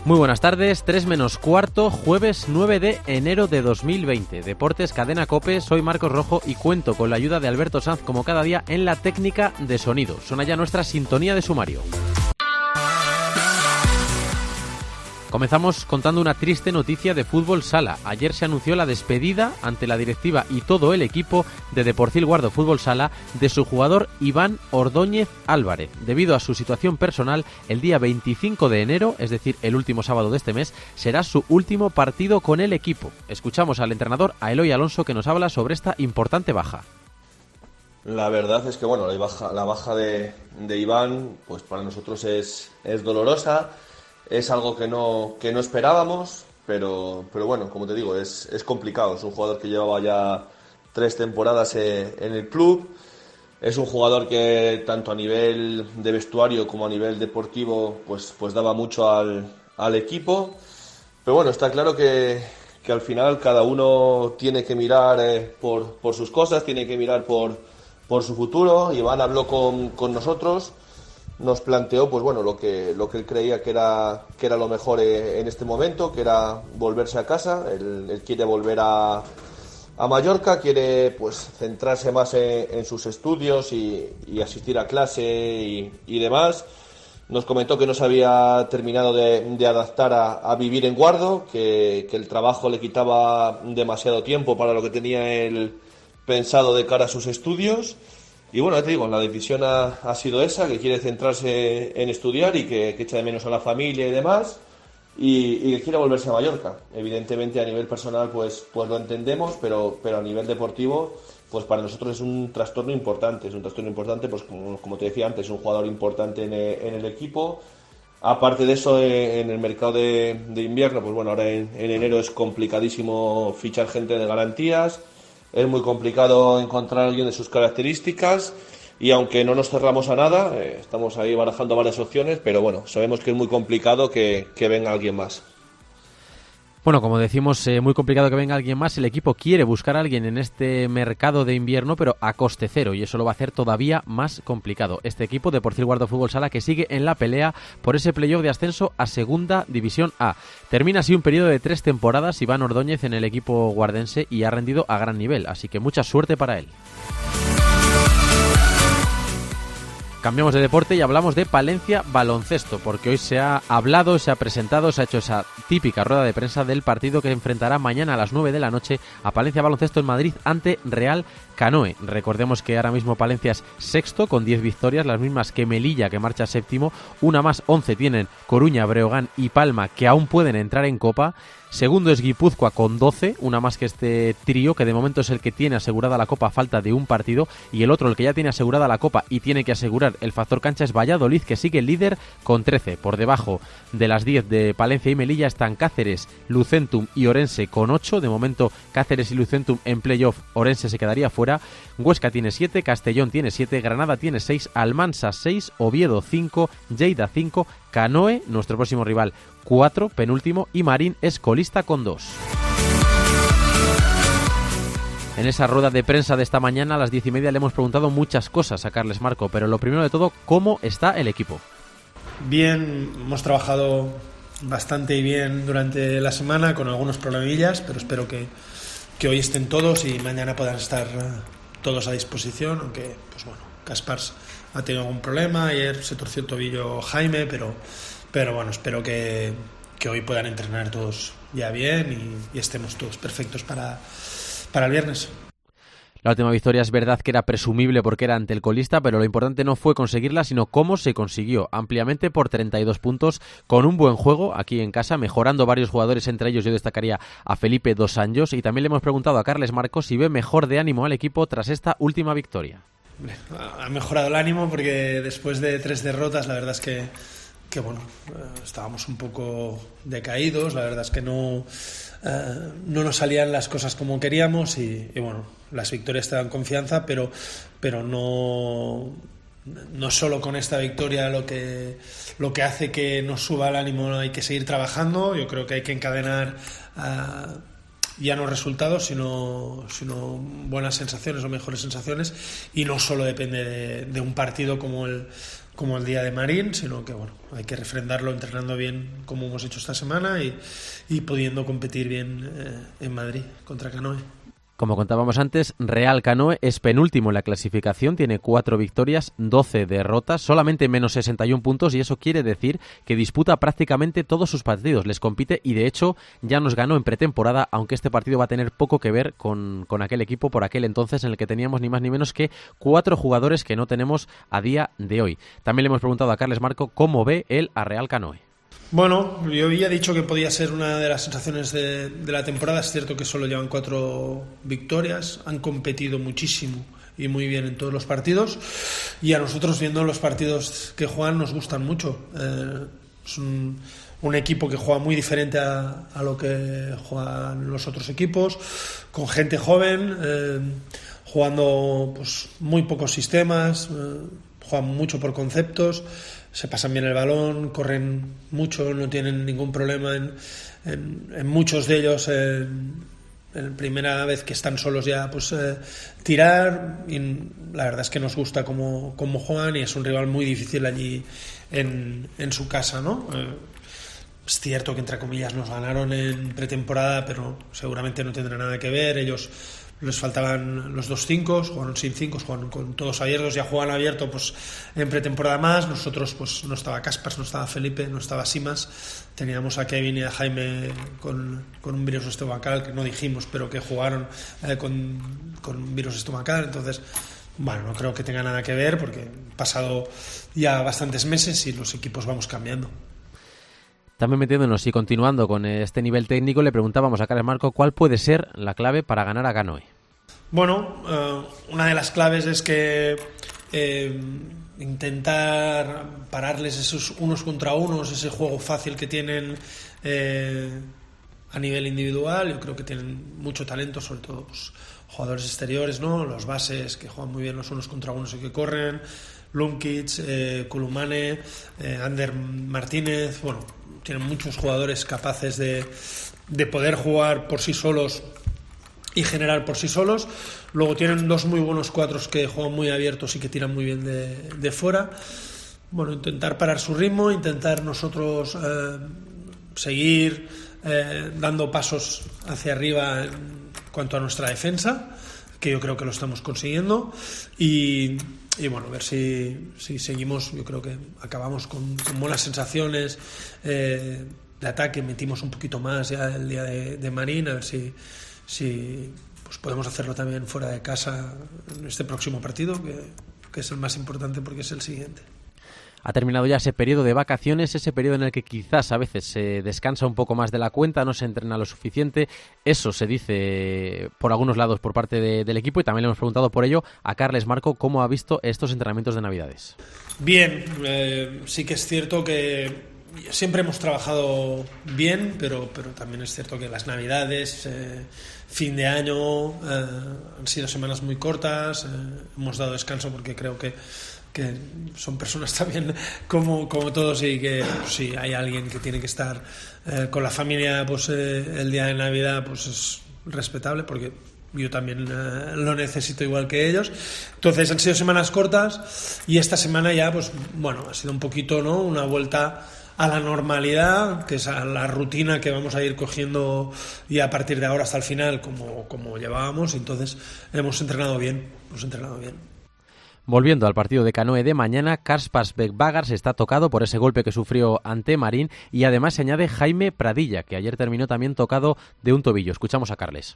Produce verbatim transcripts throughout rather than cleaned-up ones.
Muy buenas tardes, tres menos cuarto, jueves nueve de enero de dos mil veinte. Deportes Cadena COPE, soy Marcos Rojo y cuento con la ayuda de Alberto Sanz como cada día en la técnica de sonido. Suena ya nuestra sintonía de sumario. Comenzamos contando una triste noticia de fútbol sala. Ayer se anunció la despedida ante la directiva y todo el equipo de Deportivo Guardo Fútbol Sala de su jugador Iván Ordóñez Álvarez. Debido a su situación personal, el día veinticinco de enero, es decir, el último sábado de este mes, será su último partido con el equipo. Escuchamos al entrenador, a Eloy Alonso, que nos habla sobre esta importante baja. La verdad es que bueno, la baja, la baja de, de Iván, pues para nosotros es, es dolorosa. Es algo que no, que no esperábamos, pero, pero bueno, como te digo, es, es complicado. Es un jugador que llevaba ya tres temporadas eh, en el club. Es un jugador que tanto a nivel de vestuario como a nivel deportivo pues, pues daba mucho al, al equipo. Pero bueno, está claro que, que al final cada uno tiene que mirar eh, por, por sus cosas, tiene que mirar por, por su futuro. Iván habló con, con nosotros. Nos planteó pues bueno lo que lo que él creía que era que era lo mejor en este momento, que era volverse a casa. Él, él quiere volver a, a Mallorca, quiere pues centrarse más en, en sus estudios y, y asistir a clase y, y demás. Nos comentó que no se había terminado de, de adaptar a, a vivir en Guardo, que, que el trabajo le quitaba demasiado tiempo para lo que tenía él pensado de cara a sus estudios. Y bueno, ya te digo, la decisión ha, ha sido esa, que quiere centrarse en estudiar y que, que echa de menos a la familia y demás, y, y que quiere volverse a Mallorca. Evidentemente a nivel personal pues, pues lo entendemos, pero, pero a nivel deportivo pues para nosotros es un trastorno importante, es un trastorno importante, pues como, como te decía antes, es un jugador importante en el, en el equipo. Aparte de eso, en el mercado de, de invierno, pues bueno, ahora en, en enero es complicadísimo fichar gente de garantías. Es muy complicado encontrar a alguien de sus características y aunque no nos cerramos a nada, eh, estamos ahí barajando varias opciones, pero bueno, sabemos que es muy complicado que, que venga alguien más. Bueno, como decimos, eh, muy complicado que venga alguien más. El equipo quiere buscar a alguien en este mercado de invierno, pero a coste cero, y eso lo va a hacer todavía más complicado. Este equipo, Deportivo Guardo Fútbol Sala, que sigue en la pelea por ese playoff de ascenso a Segunda División A. Termina así un periodo de tres temporadas Iván Ordóñez en el equipo guardense y ha rendido a gran nivel, así que mucha suerte para él. Cambiamos de deporte y hablamos de Palencia Baloncesto, porque hoy se ha hablado, se ha presentado, se ha hecho esa típica rueda de prensa del partido que enfrentará mañana a las nueve de la noche a Palencia Baloncesto en Madrid ante Real Canoe. Recordemos que ahora mismo Palencia es sexto con diez victorias, las mismas que Melilla, que marcha séptimo. Una más, once tienen Coruña, Breogán y Palma, que aún pueden entrar en Copa. Segundo es Guipúzcoa con doce, una más que este trío, que de momento es el que tiene asegurada la Copa a falta de un partido, y el otro, el que ya tiene asegurada la Copa y tiene que asegurar el factor cancha, es Valladolid, que sigue líder con trece. Por debajo de las diez de Palencia y Melilla están Cáceres, Lucentum y Orense con ocho. De momento Cáceres y Lucentum en playoff, Orense se quedaría fuera. Huesca tiene siete, Castellón tiene siete, Granada tiene seis, Almansa seis, Oviedo cinco, Lleida cinco, Canoe, nuestro próximo rival, cuatro, penúltimo, y Marín es colista con dos. En esa rueda de prensa de esta mañana a las diez y media le hemos preguntado muchas cosas a Carles Marco, pero lo primero de todo, ¿cómo está el equipo? Bien, hemos trabajado bastante y bien durante la semana con algunos problemillas, pero espero que, que hoy estén todos y mañana puedan estar todos a disposición, aunque pues bueno, Caspars ha tenido algún problema, ayer se torció el tobillo Jaime, pero, pero bueno, espero que, que hoy puedan entrenar todos ya bien y, y estemos todos perfectos para, para el viernes. La última victoria es verdad que era presumible porque era ante el colista, pero lo importante no fue conseguirla, sino cómo se consiguió, ampliamente por treinta y dos puntos, con un buen juego aquí en casa, mejorando varios jugadores, entre ellos yo destacaría a Felipe Dos Anjos, y también le hemos preguntado a Carles Marcos si ve mejor de ánimo al equipo tras esta última victoria. Ha mejorado el ánimo porque después de tres derrotas la verdad es que, que bueno, estábamos un poco decaídos, la verdad es que no, eh, no nos salían las cosas como queríamos y, y bueno, las victorias te dan confianza, pero, pero no, no solo con esta victoria lo que, lo que hace que nos suba el ánimo, hay que seguir trabajando, yo creo que hay que encadenar uh, ya no resultados, sino, sino buenas sensaciones o mejores sensaciones, y no solo depende de, de un partido como el como el día de Marín, sino que bueno, hay que refrendarlo entrenando bien como hemos hecho esta semana y, y pudiendo competir bien eh, en Madrid contra Canoe. Como contábamos antes, Real Canoe es penúltimo en la clasificación, tiene cuatro victorias, doce derrotas, solamente menos sesenta y uno puntos, y eso quiere decir que disputa prácticamente todos sus partidos, les compite y de hecho ya nos ganó en pretemporada, aunque este partido va a tener poco que ver con, con aquel equipo por aquel entonces en el que teníamos ni más ni menos que cuatro jugadores que no tenemos a día de hoy. También le hemos preguntado a Carles Marco cómo ve él a Real Canoe. Bueno, yo había dicho que podía ser una de las sensaciones de, de la temporada. Es cierto que solo llevan cuatro victorias, han competido muchísimo y muy bien en todos los partidos, y a nosotros, viendo los partidos que juegan, nos gustan mucho. Eh, es un, un equipo que juega muy diferente a, a lo que juegan los otros equipos, con gente joven, eh, jugando pues muy pocos sistemas, eh, juegan mucho por conceptos, se pasan bien el balón, corren mucho, no tienen ningún problema en, en, en muchos de ellos. En, en primera vez que están solos ya, pues eh, tirar, y la verdad es que nos gusta cómo, cómo juegan, y es un rival muy difícil allí en, en su casa, ¿no? Eh, es cierto que entre comillas nos ganaron en pretemporada, pero seguramente no tendrá nada que ver. Ellos les faltaban los dos cinco, jugaron sin cinco, jugaron con todos abiertos, ya juegan abierto pues en pretemporada más. Nosotros pues no estaba Caspars, no estaba Felipe, no estaba Simas, teníamos a Kevin y a Jaime con, con un virus estomacal, que no dijimos, pero que jugaron eh, con, con virus estomacal. Entonces, bueno, no creo que tenga nada que ver, porque han pasado ya bastantes meses y los equipos vamos cambiando. También metiéndonos y continuando con este nivel técnico, le preguntábamos a Carles Marco cuál puede ser la clave para ganar a Canoe. Bueno, eh, una de las claves es que eh, intentar pararles esos unos contra unos, ese juego fácil que tienen eh, a nivel individual. Yo creo que tienen mucho talento, sobre todo pues, jugadores exteriores, ¿no? Los bases que juegan muy bien los unos contra unos y que corren, Lunkic, eh, Kulumane, eh, Ander Martínez, bueno, tienen muchos jugadores capaces de, de poder jugar por sí solos y generar por sí solos. Luego tienen dos muy buenos cuatros que juegan muy abiertos y que tiran muy bien de, de fuera. Bueno, intentar parar su ritmo, intentar nosotros eh, seguir eh, dando pasos hacia arriba en cuanto a nuestra defensa, que yo creo que lo estamos consiguiendo, y, y bueno, ver si, si seguimos. Yo creo que acabamos con, con buenas sensaciones eh, de ataque, metimos un poquito más ya el día de, de Marín, a ver si, si pues podemos hacerlo también fuera de casa en este próximo partido, que, que es el más importante porque es el siguiente. Ha terminado ya ese periodo de vacaciones, ese periodo en el que quizás a veces se descansa un poco más de la cuenta, no se entrena lo suficiente. Eso se dice por algunos lados por parte de, del equipo, y también le hemos preguntado por ello a Carles Marco cómo ha visto estos entrenamientos de Navidades. Bien, eh, sí que es cierto que siempre hemos trabajado bien, pero, pero también es cierto que las Navidades, eh, fin de año, eh, han sido semanas muy cortas. Eh, hemos dado descanso porque creo que que son personas también como, como todos, y que pues, si hay alguien que tiene que estar eh, con la familia pues eh, el día de Navidad, pues es respetable, porque yo también eh, lo necesito igual que ellos. Entonces han sido semanas cortas, y esta semana ya pues bueno, ha sido un poquito, ¿no?, una vuelta a la normalidad, que es a la rutina que vamos a ir cogiendo ya a partir de ahora hasta el final, como, como llevábamos. Entonces hemos entrenado bien, hemos entrenado bien. Volviendo al partido de Canoe de mañana, Kaspars Bekbagars está tocado por ese golpe que sufrió ante Marín, y además se añade Jaime Pradilla, que ayer terminó también tocado de un tobillo. Escuchamos a Carles.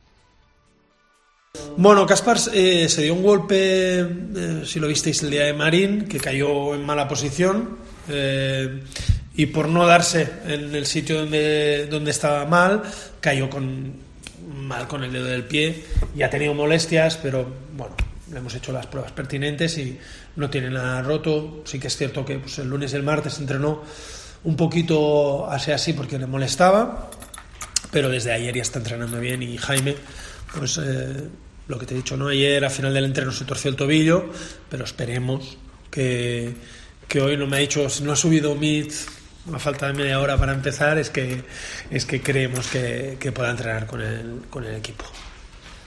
Bueno, Kaspars eh, se dio un golpe, eh, si lo visteis el día de Marín, que cayó en mala posición, eh, y por no darse en el sitio donde, donde estaba mal, cayó con, mal con el dedo del pie, y ha tenido molestias, pero bueno, le hemos hecho las pruebas pertinentes y no tiene nada roto. Sí que es cierto que pues, el lunes y el martes entrenó un poquito así así porque le molestaba, pero desde ayer ya está entrenando bien. Y Jaime, pues eh, lo que te he dicho, ¿no? Ayer al final del entreno se torció el tobillo, pero esperemos que, que hoy, no me ha dicho, si no ha subido Meet a falta de media hora para empezar, es que, es que creemos que, que pueda entrenar con el, con el equipo.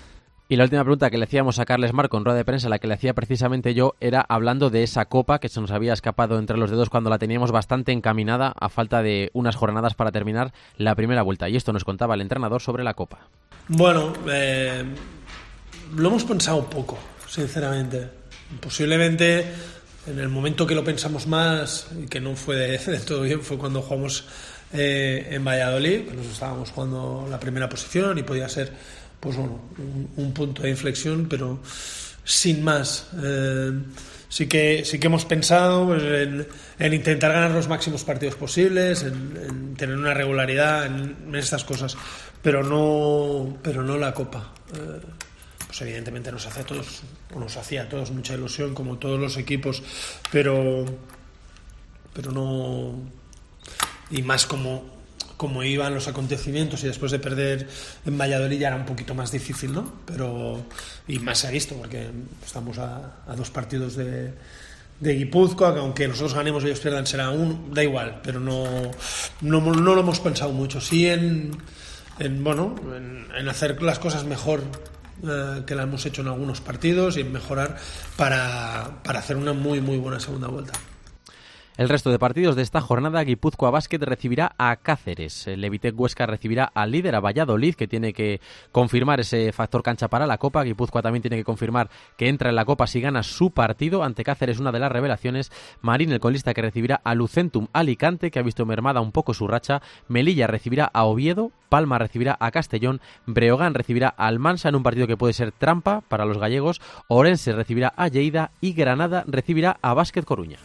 Y la última pregunta que le hacíamos a Carles Marco en rueda de prensa, la que le hacía precisamente yo, era hablando de esa Copa que se nos había escapado entre los dedos cuando la teníamos bastante encaminada a falta de unas jornadas para terminar la primera vuelta. Y esto nos contaba el entrenador sobre la Copa. Bueno, eh, lo hemos pensado poco, sinceramente. Posiblemente en el momento que lo pensamos más y que no fue de, de todo bien fue cuando jugamos eh, en Valladolid, que nos estábamos jugando la primera posición y podía ser pues bueno, un, un punto de inflexión, pero sin más. Eh, sí que sí que hemos pensado en, en intentar ganar los máximos partidos posibles, en, en tener una regularidad en, en estas cosas, pero no pero no la Copa. Eh, pues evidentemente nos hace a todos, o nos hacía a todos mucha ilusión, como todos los equipos, pero pero no, y más como como iban los acontecimientos y después de perder en Valladolid ya era un poquito más difícil, ¿no? Pero, y más se ha visto, porque estamos a, a dos partidos de, de Guipúzcoa, que aunque nosotros ganemos y ellos pierdan será un, da igual, pero no, no, no lo hemos pensado mucho. Sí en, en bueno, en, en hacer las cosas mejor eh, que la hemos hecho en algunos partidos y en mejorar para, para hacer una muy, muy buena segunda vuelta. El resto de partidos de esta jornada, Guipúzcoa Basket recibirá a Cáceres, el Levitec Huesca recibirá al líder, a Valladolid, que tiene que confirmar ese factor cancha para la Copa. Guipúzcoa también tiene que confirmar que entra en la Copa si gana su partido. Ante Cáceres, una de las revelaciones. Marín, el colista, que recibirá a Lucentum Alicante, que ha visto mermada un poco su racha. Melilla recibirá a Oviedo. Palma recibirá a Castellón. Breogán recibirá a Almansa en un partido que puede ser trampa para los gallegos. Orense recibirá a Lleida y Granada recibirá a Básquet Coruña.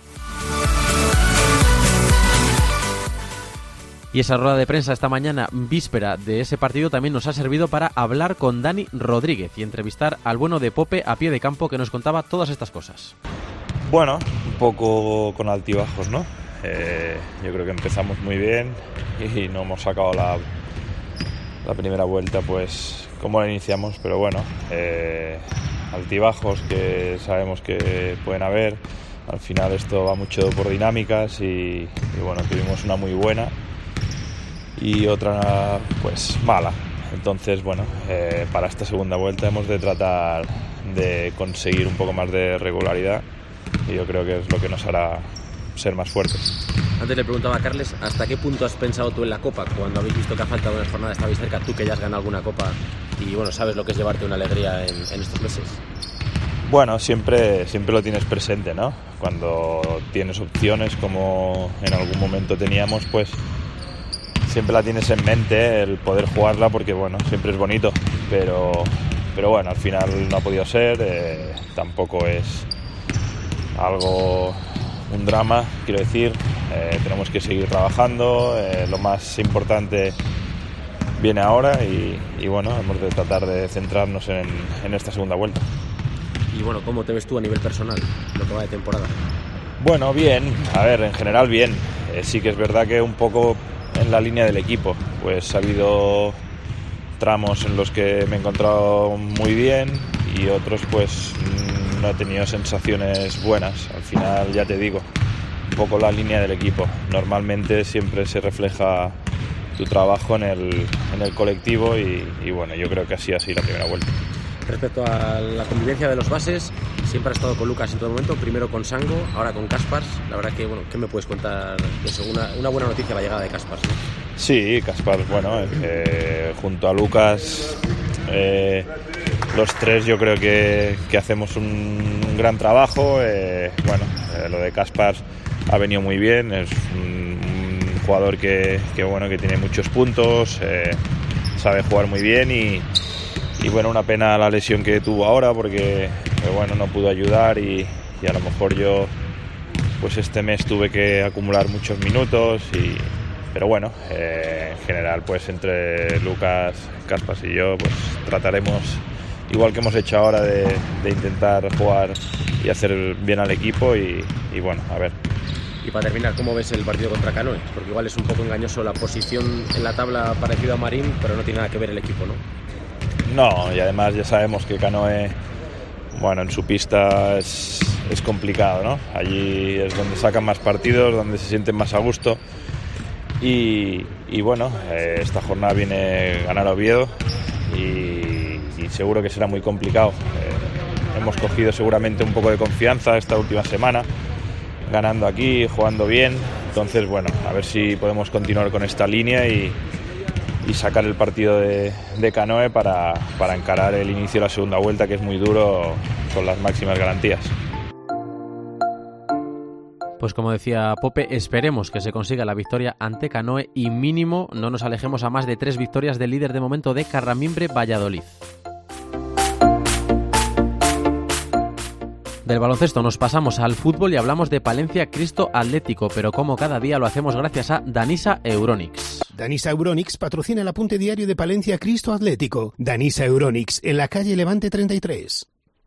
Y esa rueda de prensa esta mañana, víspera de ese partido, también nos ha servido para hablar con Dani Rodríguez y entrevistar al bueno de Pope a pie de campo, que nos contaba todas estas cosas. Bueno, un poco con altibajos, ¿no? Eh, yo creo que empezamos muy bien y no hemos sacado la, la primera vuelta pues como la iniciamos, pero bueno, eh, altibajos que sabemos que pueden haber. Al final esto va mucho por dinámicas y, y bueno, tuvimos una muy buena y otra pues mala. Entonces bueno, eh, para esta segunda vuelta hemos de tratar de conseguir un poco más de regularidad y yo creo que es lo que nos hará ser más fuertes. Antes le preguntaba a Carles, ¿hasta qué punto has pensado tú en la Copa? Cuando habéis visto que ha faltado unas jornadas, estabais cerca, tú que ya has ganado alguna Copa y bueno, sabes lo que es llevarte una alegría en, en estos meses. Bueno, siempre, siempre lo tienes presente, ¿no? Cuando tienes opciones como en algún momento teníamos, pues siempre la tienes en mente el poder jugarla porque bueno, siempre es bonito, pero, pero bueno, al final no ha podido ser, eh, tampoco es algo, un drama, quiero decir, eh, tenemos que seguir trabajando, eh, lo más importante viene ahora y, y bueno, hemos de tratar de centrarnos en, en esta segunda vuelta. Y bueno, ¿cómo te ves tú a nivel personal, lo que va de temporada? Bueno, bien, a ver, en general bien, eh, sí que es verdad que un poco en la línea del equipo, pues ha habido tramos en los que me he encontrado muy bien y otros pues no he tenido sensaciones buenas. Al final, ya te digo, un poco la línea del equipo. Normalmente siempre se refleja tu trabajo en el, en el colectivo y, y bueno, yo creo que así ha sido la primera vuelta. Respecto a la convivencia de los bases, siempre has estado con Lucas en todo momento, primero con Sango, ahora con Caspars. La verdad que, bueno, ¿qué me puedes contar de eso? Una, una buena noticia la llegada de Caspars, ¿no? Sí, Caspars, bueno, eh, junto a Lucas, eh, los tres yo creo que, que hacemos un gran trabajo. Eh, bueno, eh, lo de Caspars ha venido muy bien, es un, un jugador que, que, bueno, que tiene muchos puntos, eh, sabe jugar muy bien y Y bueno, una pena la lesión que tuvo ahora porque bueno, no pudo ayudar y, y a lo mejor yo pues este mes tuve que acumular muchos minutos y, pero bueno, eh, en general pues entre Lucas, Caspars y yo pues trataremos, igual que hemos hecho ahora, de, de intentar jugar y hacer bien al equipo y, y bueno, a ver. Y para terminar, ¿cómo ves el partido contra Canoe? Porque igual es un poco engañoso la posición en la tabla parecida a Marín, pero no tiene nada que ver el equipo, ¿no? No, y además ya sabemos que Canoe, bueno, en su pista es, es complicado, ¿no? Allí es donde sacan más partidos, donde se sienten más a gusto. Y, y bueno, eh, esta jornada viene ganar a Oviedo y, y seguro que será muy complicado. Eh, hemos cogido seguramente un poco de confianza esta última semana, ganando aquí, jugando bien. Entonces, bueno, a ver si podemos continuar con esta línea y, y sacar el partido de, de Canoe para, para encarar el inicio de la segunda vuelta, que es muy duro, con las máximas garantías. Pues como decía Pope, esperemos que se consiga la victoria ante Canoe y mínimo no nos alejemos a más de tres victorias del líder de momento de Carramimbre, Valladolid. Del baloncesto nos pasamos al fútbol y hablamos de Palencia Cristo Atlético, pero como cada día lo hacemos gracias a Danisa Euronics. Danisa Euronics patrocina el apunte diario de Palencia Cristo Atlético. Danisa Euronics, en la calle Levante treinta y tres.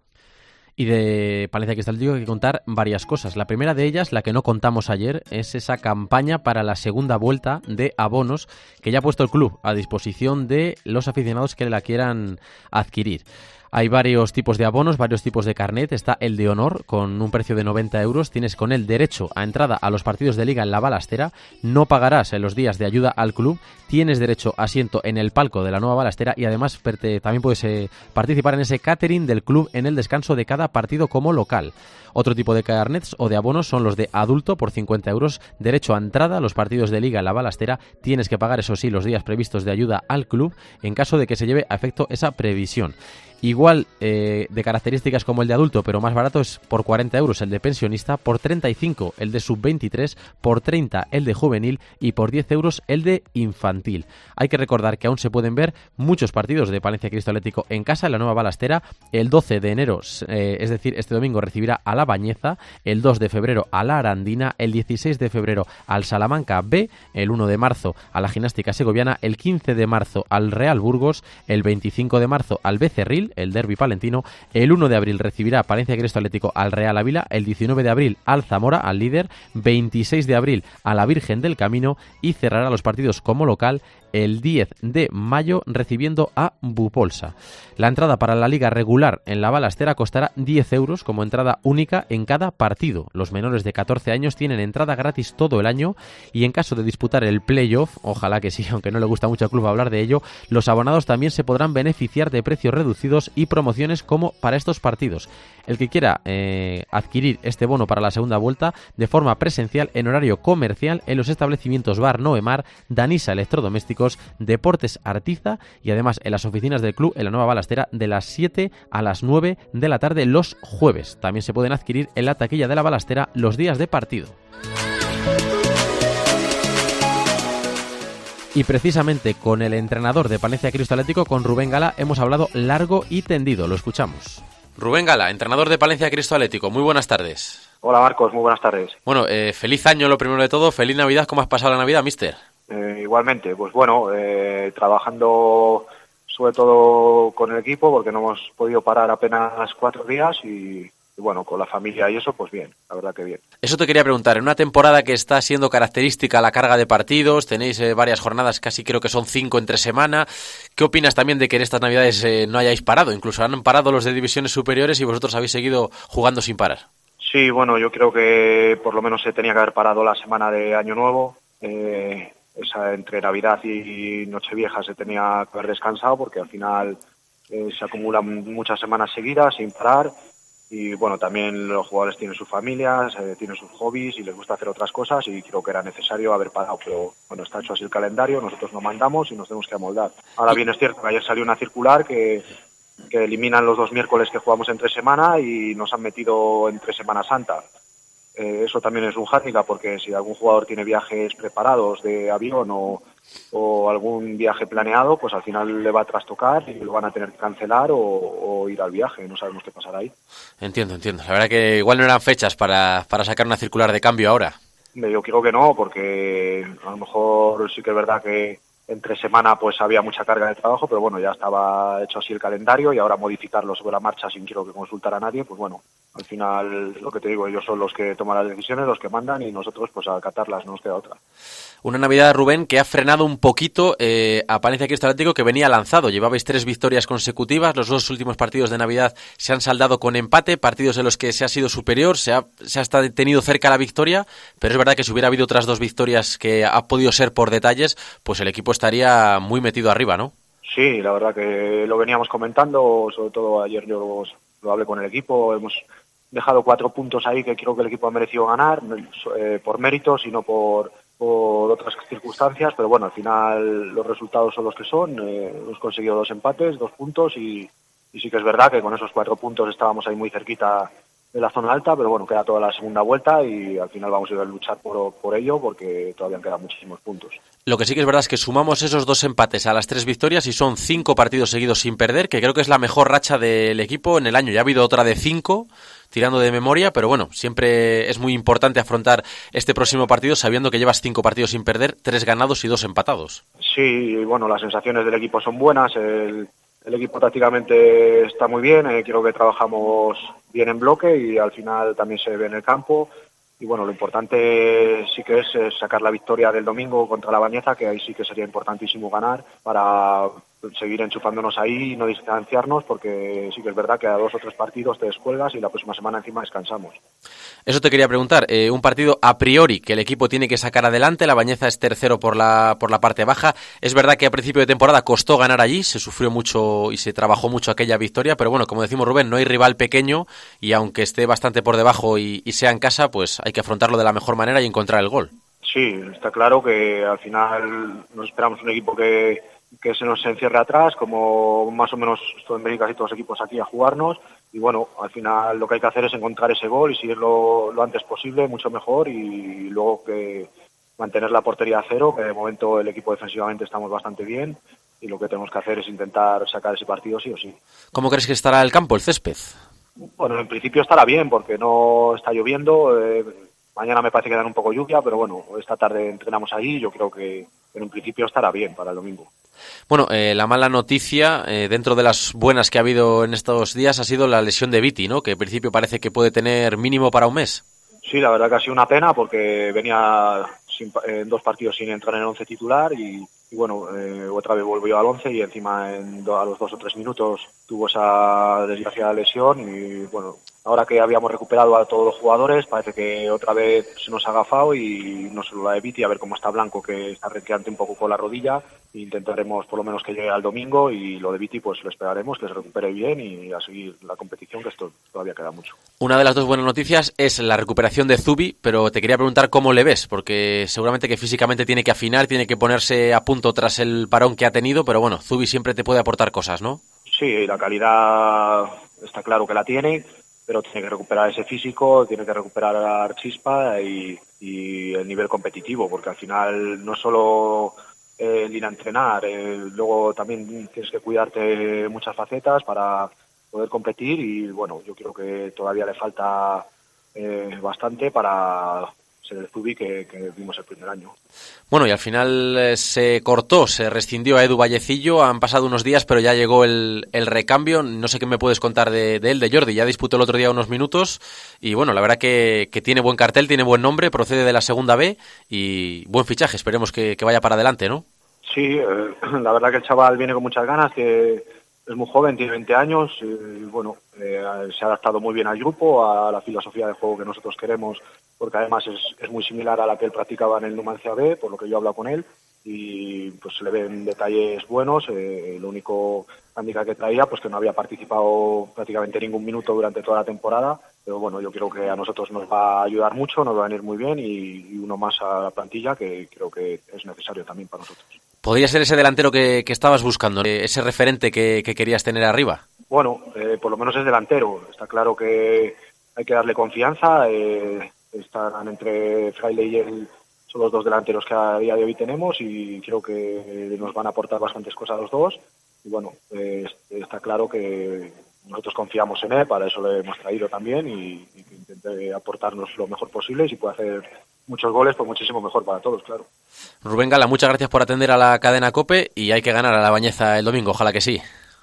Y de Palencia Cristo Atlético hay que contar varias cosas. La primera de ellas, la que no contamos ayer, es esa campaña para la segunda vuelta de abonos que ya ha puesto el club a disposición de los aficionados que la quieran adquirir. Hay varios tipos de abonos, varios tipos de carnet. Está el de honor, con un precio de noventa euros. Tienes con él derecho a entrada a los partidos de liga en la Balastera. No pagarás en los días de ayuda al club. Tienes derecho a asiento en el palco de la nueva Balastera y además también puedes eh, participar en ese catering del club en el descanso de cada partido como local. Otro tipo de carnets o de abonos son los de adulto por cincuenta euros. Derecho a entrada a los partidos de liga en la Balastera. Tienes que pagar, eso sí, los días previstos de ayuda al club en caso de que se lleve a efecto esa previsión. Igual eh, de características como el de adulto, pero más barato, es por cuarenta euros el de pensionista, por treinta y cinco el de sub veintitrés, por treinta el de juvenil y por diez euros el de infantil. Hay que recordar que aún se pueden ver muchos partidos de Palencia Cristo Atlético en casa en la nueva Balastera. El doce de enero, eh, es decir, este domingo, recibirá a la Bañeza, el dos de febrero a la Arandina, el dieciséis de febrero al Salamanca B, el uno de marzo a la Gimnástica Segoviana, el quince de marzo al Real Burgos, el veinticinco de marzo al Becerril, el derbi palentino, el uno de abril recibirá Palencia Cristo Atlético al Real Ávila, el diecinueve de abril al Zamora, al líder, veintiséis de abril a la Virgen del Camino y cerrará los partidos como local el diez de mayo recibiendo a Bupolsa. La entrada para la liga regular en la Balastera costará diez euros como entrada única en cada partido. Los menores de catorce años tienen entrada gratis todo el año y en caso de disputar el playoff, ojalá que sí, aunque no le gusta mucho al club hablar de ello, los abonados también se podrán beneficiar de precios reducidos y promociones como para estos partidos. El que quiera eh, adquirir este bono para la segunda vuelta de forma presencial en horario comercial en los establecimientos Bar Noemar, Danisa Electrodomésticos, Deportes Artiza y además en las oficinas del club en la nueva Balastera de las siete a las nueve de la tarde los jueves. También se pueden adquirir en la taquilla de la Balastera los días de partido. Y precisamente con el entrenador de Palencia Cristo Atlético, con Rubén Gala, hemos hablado largo y tendido. Lo escuchamos. Rubén Gala, entrenador de Palencia Cristo Atlético. Muy buenas tardes. Hola Marcos, muy buenas tardes. Bueno, eh, feliz año lo primero de todo. Feliz Navidad. ¿Cómo has pasado la Navidad, mister? Eh, igualmente, pues bueno, eh, trabajando sobre todo con el equipo porque no hemos podido parar apenas cuatro días y, y bueno, con la familia y eso, pues bien, la verdad que bien. Eso te quería preguntar, en una temporada que está siendo característica la carga de partidos, tenéis eh, varias jornadas, casi creo que son cinco entre semana, ¿qué opinas también de que en estas Navidades eh, no hayáis parado? Incluso han parado los de divisiones superiores y vosotros habéis seguido jugando sin parar. Sí, bueno, yo creo que por lo menos se tenía que haber parado la semana de Año Nuevo, eh, esa entre Navidad y Nochevieja se tenía que haber descansado porque al final eh, se acumulan muchas semanas seguidas sin parar y bueno, también los jugadores tienen sus familias, eh, tienen sus hobbies y les gusta hacer otras cosas y creo que era necesario haber parado, pero bueno, está hecho así el calendario, nosotros lo mandamos y nos tenemos que amoldar. Ahora bien, es cierto que ayer salió una circular que, que eliminan los dos miércoles que jugamos entre semana y nos han metido entre Semana Santa. Eh, eso también es un hándicap porque si algún jugador tiene viajes preparados de avión o, o algún viaje planeado, pues al final le va a trastocar y lo van a tener que cancelar o, o ir al viaje, no sabemos qué pasará ahí. Entiendo, entiendo. La verdad que igual no eran fechas para, para sacar una circular de cambio ahora. Yo creo que no, porque a lo mejor sí que es verdad que entre semana pues había mucha carga de trabajo, pero bueno, ya estaba hecho así el calendario y ahora modificarlo sobre la marcha sin quiero que consultar a nadie, pues bueno, al final lo que te digo, ellos son los que toman las decisiones, los que mandan y nosotros pues a acatarlas, no nos queda otra. Una Navidad, Rubén, que ha frenado un poquito eh, a Palencia Cristo Atlético, que venía lanzado. Llevabais tres victorias consecutivas, los dos últimos partidos de Navidad se han saldado con empate, partidos en los que se ha sido superior, se ha, se ha tenido cerca la victoria, pero es verdad que si hubiera habido otras dos victorias que ha podido ser por detalles, pues el equipo estaría muy metido arriba, ¿no? Sí, la verdad que lo veníamos comentando, sobre todo ayer yo lo, lo hablé con el equipo, hemos dejado cuatro puntos ahí que creo que el equipo ha merecido ganar, eh, por méritos y no por, por otras circunstancias, pero bueno, al final los resultados son los que son, eh, hemos conseguido dos empates, dos puntos y, y sí que es verdad que con esos cuatro puntos estábamos ahí muy cerquita de la zona alta, pero bueno, queda toda la segunda vuelta y al final vamos a ir a luchar por, por ello porque todavía quedan muchísimos puntos. Lo que sí que es verdad es que sumamos esos dos empates a las tres victorias y son cinco partidos seguidos sin perder, que creo que es la mejor racha del equipo en el año. Ya ha habido otra de cinco, tirando de memoria, pero bueno, siempre es muy importante afrontar este próximo partido sabiendo que llevas cinco partidos sin perder, tres ganados y dos empatados. Sí, bueno, las sensaciones del equipo son buenas, el, el equipo tácticamente está muy bien, eh, creo que trabajamos bien en bloque y al final también se ve en el campo. Y bueno, lo importante sí que es sacar la victoria del domingo contra la Bañeza, que ahí sí que sería importantísimo ganar para seguir enchufándonos ahí y no distanciarnos, porque sí que es verdad que a dos o tres partidos te descuelgas y la próxima semana encima descansamos. Eso te quería preguntar, eh, un partido a priori que el equipo tiene que sacar adelante, la Bañeza es tercero por la por la parte baja, es verdad que a principio de temporada costó ganar allí, se sufrió mucho y se trabajó mucho aquella victoria, pero bueno, como decimos Rubén, no hay rival pequeño y aunque esté bastante por debajo y, y sea en casa, pues hay que afrontarlo de la mejor manera y encontrar el gol. Sí, está claro que al final nos esperamos un equipo que, que se nos encierre atrás, como más o menos esto en América y todos los equipos aquí a jugarnos. Y bueno, al final lo que hay que hacer es encontrar ese gol y seguirlo lo antes posible, mucho mejor, y luego que mantener la portería a cero, que de momento el equipo defensivamente estamos bastante bien y lo que tenemos que hacer es intentar sacar ese partido sí o sí. ¿Cómo crees que estará el campo, el césped? Bueno, en principio estará bien porque no está lloviendo, eh, mañana me parece que dan un poco lluvia, pero bueno, esta tarde entrenamos allí y yo creo que en principio estará bien para el domingo. Bueno, eh, la mala noticia, eh, dentro de las buenas que ha habido en estos días, ha sido la lesión de Viti, ¿no? Que en principio parece que puede tener mínimo para un mes. Sí, la verdad que ha sido una pena porque venía sin, en dos partidos sin entrar en el once titular y, y bueno, eh, otra vez volvió al once y encima en do, a los dos o tres minutos tuvo esa desgraciada lesión y bueno, ahora que habíamos recuperado a todos los jugadores parece que otra vez se nos ha agafado y no solo la de Viti, a ver cómo está Blanco, que está renqueante un poco con la rodilla. Intentaremos por lo menos que llegue al domingo y lo de Viti pues lo esperaremos, que se recupere bien y a seguir la competición, que esto todavía queda mucho. Una de las dos buenas noticias es la recuperación de Zubi, pero te quería preguntar cómo le ves, porque seguramente que físicamente tiene que afinar, tiene que ponerse a punto tras el parón que ha tenido, pero bueno, Zubi siempre te puede aportar cosas, ¿no? Sí, la calidad está claro que la tiene, pero tiene que recuperar ese físico, tiene que recuperar la chispa y, y el nivel competitivo, porque al final no solo el ir a entrenar, eh, luego también tienes que cuidarte muchas facetas para poder competir y bueno, yo creo que todavía le falta eh, bastante para ser el Zubi que, que vimos el primer año. Bueno, y al final eh, se cortó, se rescindió a Edu Vallecillo, han pasado unos días, pero ya llegó el, el recambio, no sé qué me puedes contar de, de él, de Jordi, ya disputó el otro día unos minutos y bueno, la verdad que, que tiene buen cartel, tiene buen nombre, procede de la segunda B y buen fichaje, esperemos que, que vaya para adelante, ¿no? Sí, eh, la verdad que el chaval viene con muchas ganas, que es muy joven, tiene veinte años y bueno, eh, se ha adaptado muy bien al grupo, a la filosofía de juego que nosotros queremos, porque además es, es muy similar a la que él practicaba en el Numancia B, por lo que yo he hablado con él, y pues se le ven detalles buenos. Eh, lo único handicap que traía, pues que no había participado prácticamente ningún minuto durante toda la temporada, pero bueno, yo creo que a nosotros nos va a ayudar mucho, nos va a venir muy bien y, y uno más a la plantilla que creo que es necesario también para nosotros. ¿Podría ser ese delantero que, que estabas buscando, ese referente que, que querías tener arriba? Bueno, eh, por lo menos es delantero. Está claro que hay que darle confianza. Eh, están entre Fraile y él, son los dos delanteros que a día de hoy tenemos y creo que nos van a aportar bastantes cosas a los dos. Y bueno, eh, está claro que nosotros confiamos en él, para eso le hemos traído también y, y que intente aportarnos lo mejor posible y si puede hacer muchos goles, pues muchísimo mejor para todos, claro. Rubén Gala, muchas gracias por atender a la cadena COPE y hay que ganar a la Bañeza el domingo, ojalá que sí.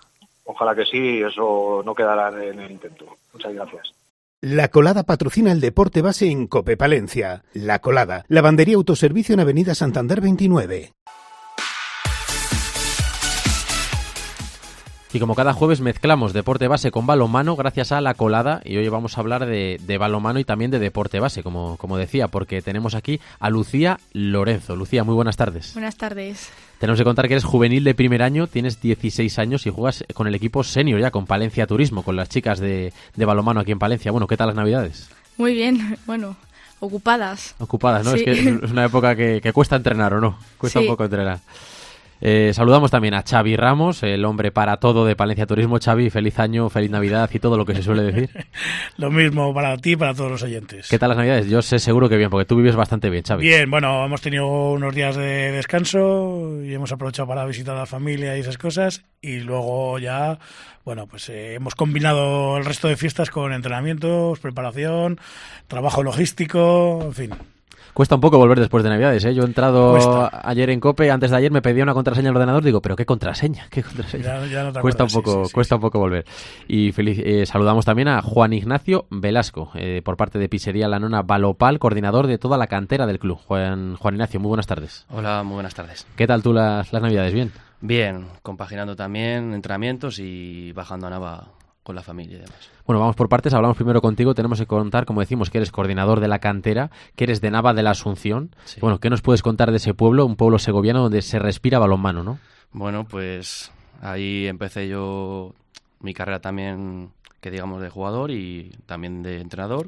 Ojalá que sí, eso no quedará en el intento. Muchas gracias. La Colada patrocina el deporte base en COPE Palencia. La Colada, lavandería autoservicio en Avenida Santander veintinueve. Y como cada jueves mezclamos deporte base con balonmano gracias a La Colada, y hoy vamos a hablar de, de balonmano y también de deporte base, como, como decía, porque tenemos aquí a Lucía Lorenzo. Lucía, muy buenas tardes. Buenas tardes. Tenemos que contar que eres juvenil de primer año, tienes dieciséis años y juegas con el equipo senior ya, con Palencia Turismo, con las chicas de, de balonmano aquí en Palencia. Bueno, ¿qué tal las Navidades? Muy bien, bueno, ocupadas. Ocupadas, ¿no? Sí. Es que es una época que, que cuesta entrenar, ¿o no? Cuesta Sí. un poco entrenar. Eh, saludamos también a Xavi Ramos, el hombre para todo de Palencia Turismo. Xavi, feliz año, feliz Navidad y todo lo que se suele decir. Lo mismo para ti y para todos los oyentes. ¿Qué tal las Navidades? Yo sé seguro que bien, porque tú vives bastante bien, Xavi. Bien, bueno, hemos tenido unos días de descanso y hemos aprovechado para visitar a la familia y esas cosas, y luego ya, bueno, pues eh, hemos combinado el resto de fiestas con entrenamientos, preparación, trabajo logístico, en fin. Cuesta un poco volver después de Navidades, ¿eh? Yo he entrado Cuesta. ayer en COPE, antes de ayer me pedía una contraseña al ordenador, digo, ¿pero qué contraseña? ¿Qué contraseña? Ya, ya no te Cuesta un acuerdas, poco, sí, sí, sí, cuesta sí. un poco volver. Y feliz, eh, saludamos también a Juan Ignacio Velasco, eh, por parte de Pizzería La Nona Balopal, coordinador de toda la cantera del club. Juan, Juan Ignacio, muy buenas tardes. Hola, muy buenas tardes. ¿Qué tal tú las, las Navidades? ¿Bien? Bien, compaginando también entrenamientos y bajando a Nava con la familia y demás. Bueno, vamos por partes. Hablamos primero contigo. Tenemos que contar, como decimos, que eres coordinador de la cantera, que eres de Nava de la Asunción. Sí. Bueno, ¿qué nos puedes contar de ese pueblo, un pueblo segoviano donde se respira balonmano, ¿no? Bueno, pues ahí empecé yo mi carrera también, que digamos, de jugador y también de entrenador.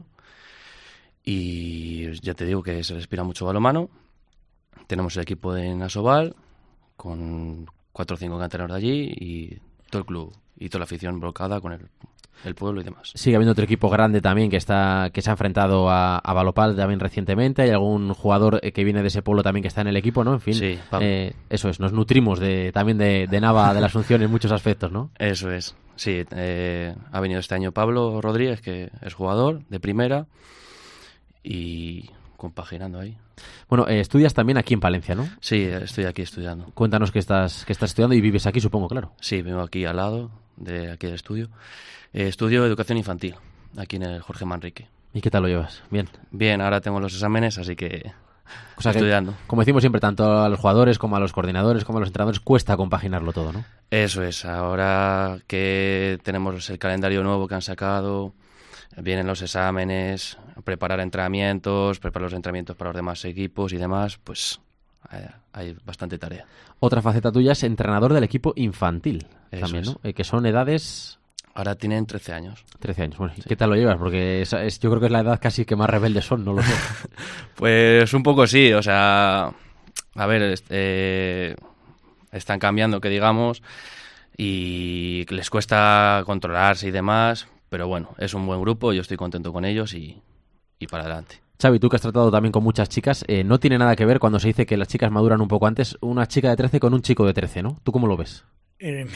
Y ya te digo que se respira mucho balonmano. Tenemos el equipo de Nasoval con cuatro o cinco canteranos de allí y todo el club y toda la afición volcada con el, el pueblo y demás. Sigue habiendo otro equipo grande también que está que se ha enfrentado a, a Balopal también recientemente. Hay algún jugador eh, que viene de ese pueblo también que está en el equipo, ¿no? En fin, Sí, Pablo. eh, eso es. Nos nutrimos de también de, de Nava de la Asunción en muchos aspectos, ¿no? Eso es, sí. Eh, ha venido este año Pablo Rodríguez, que es jugador de primera y compaginando ahí. Bueno, eh, estudias también aquí en Palencia, ¿no? Sí, estoy aquí estudiando. Cuéntanos que estás que estás estudiando y vives aquí, supongo, claro. Sí, vivo aquí al lado de aquí del estudio. Eh, estudio educación infantil, aquí en el Jorge Manrique. ¿Y qué tal lo llevas? Bien. Bien, ahora tengo los exámenes, así que O sea que, estudiando. como decimos siempre, tanto a los jugadores como a los coordinadores como a los entrenadores cuesta compaginarlo todo, ¿no? Eso es, ahora que tenemos el calendario nuevo que han sacado, vienen los exámenes, preparar entrenamientos, preparar los entrenamientos para los demás equipos y demás, pues eh, hay bastante tarea. Otra faceta tuya es entrenador del equipo infantil Eso también, es. ¿no? Eh, que son edades Ahora tienen trece años. trece años. Bueno, ¿y qué tal lo llevas? Porque es, es- yo creo que es la edad casi que más rebeldes son, no lo sé. Pues un poco sí, o sea, a ver, est- eh, están cambiando, que digamos, y les cuesta controlarse y demás, pero bueno, es un buen grupo, yo estoy contento con ellos y, y para adelante. Xavi, tú que has tratado también con muchas chicas, eh, no tiene nada que ver cuando se dice que las chicas maduran un poco antes, una chica de trece con un chico de trece, ¿no? ¿Tú cómo lo ves? Eh,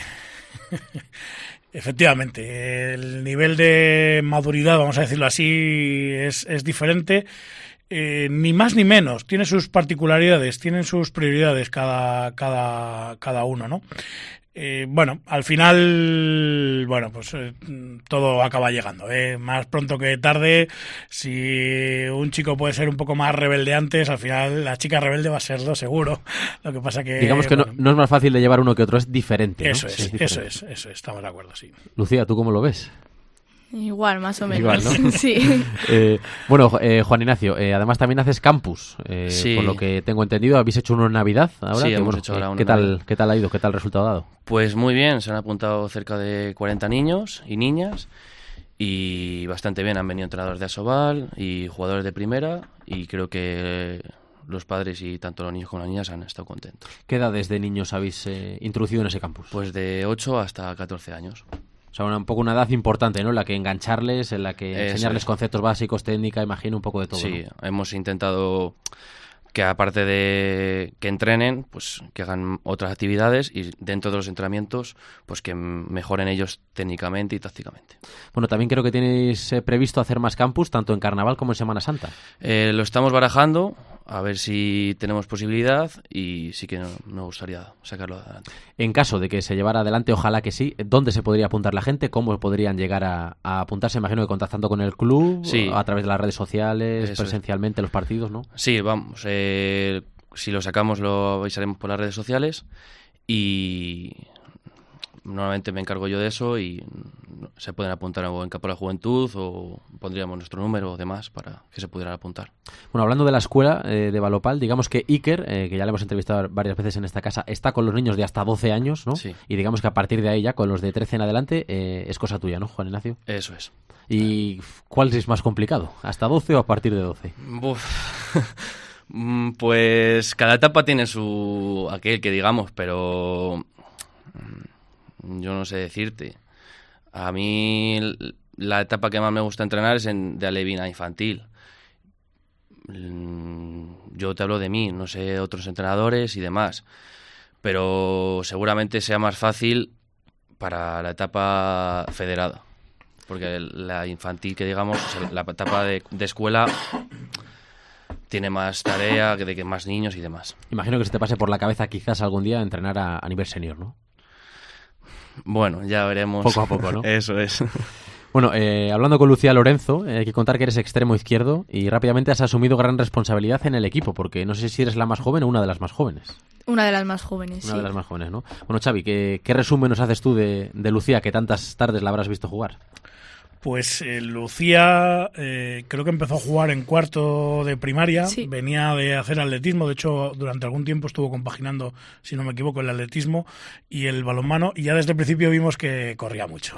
efectivamente, el nivel de maduridad, vamos a decirlo así, es, es diferente. Eh, ni más ni menos, tiene sus particularidades, tienen sus prioridades cada, cada, cada uno, ¿no? Eh, bueno, al final, bueno, pues eh, todo acaba llegando, ¿eh? Más pronto que tarde. Si un chico puede ser un poco más rebelde antes, al final la chica rebelde va a serlo seguro. Lo que pasa que... Digamos que no, bueno, no es más fácil de llevar uno que otro, es diferente, ¿no? Eso Sí, es, diferente. eso es, eso es, estamos de acuerdo, sí. Lucía, ¿tú cómo lo ves? Igual, más o menos. Igual, ¿no? Sí. Eh, bueno, eh, Juan Ignacio, eh, además también haces campus, eh, Sí. por lo que tengo entendido. ¿Habéis hecho uno en Navidad ahora? Sí, Que, hemos bueno, hecho eh, ahora uno ¿qué en tal, Navidad. ¿Qué tal ha ido? ¿Qué tal el resultado ha dado? Pues muy bien, se han apuntado cerca de cuarenta niños y niñas y bastante bien, han venido entrenadores de Asobal y jugadores de primera y creo que los padres y tanto los niños como las niñas han estado contentos. ¿Qué edades de niños habéis eh, introducido en ese campus? Pues de ocho hasta catorce años. O sea, una, un poco una edad importante, ¿no? En la que engancharles, en la que Eso enseñarles es. conceptos básicos, técnica, imagino, un poco de todo, Sí, ¿no? hemos intentado que aparte de que entrenen, pues que hagan otras actividades y dentro de los entrenamientos, pues que mejoren ellos técnicamente y tácticamente. Bueno, también creo que tenéis eh, previsto hacer más campus, tanto en Carnaval como en Semana Santa. Eh, lo estamos barajando, a ver si tenemos posibilidad y sí que me gustaría sacarlo adelante. En caso de que se llevara adelante, ojalá que sí, ¿dónde se podría apuntar la gente? ¿Cómo podrían llegar a, a apuntarse? Imagino que contactando con el club, Sí. a través de las redes sociales, Eso es. presencialmente, los partidos, ¿no? Sí, vamos, eh, si lo sacamos lo avisaremos por las redes sociales y normalmente me encargo yo de eso y se pueden apuntar o en Campo de la Juventud o pondríamos nuestro número o demás para que se pudieran apuntar. Bueno, hablando de la escuela eh, de balonmano, digamos que Iker, eh, que ya le hemos entrevistado varias veces en esta casa, está con los niños de hasta doce años, ¿no? Sí. Y digamos que a partir de ahí ya, con los de trece en adelante, eh, es cosa tuya, ¿no, Juan Ignacio? Eso es. ¿Y cuál es más complicado? ¿Hasta doce o a partir de doce? Uf. Pues cada etapa tiene su aquel que digamos, pero yo no sé decirte. A mí la etapa que más me gusta entrenar es en, de alevina infantil. Yo te hablo de mí, no sé otros entrenadores y demás, pero seguramente sea más fácil para la etapa federada, porque la infantil que digamos, la etapa de, de escuela tiene más tarea, de que más niños y demás. Imagino que se te pase por la cabeza quizás algún día entrenar a, a nivel senior, ¿no? Bueno, ya veremos. Poco a poco, ¿no? Eso es. Bueno, eh, hablando con Lucía Lorenzo, eh, hay que contar que eres extremo izquierdo y rápidamente has asumido gran responsabilidad en el equipo, porque no sé si eres la más joven o una de las más jóvenes. Una de las más jóvenes, Una sí. de las más jóvenes, ¿no? Bueno, Xavi, ¿qué, qué resumen nos haces tú de, de Lucía, que tantas tardes la habrás visto jugar? Pues eh, Lucía eh, creo que empezó a jugar en cuarto de primaria, sí. Venía de hacer atletismo, de hecho durante algún tiempo estuvo compaginando, si no me equivoco, el atletismo y el balonmano, y ya desde el principio vimos que corría mucho.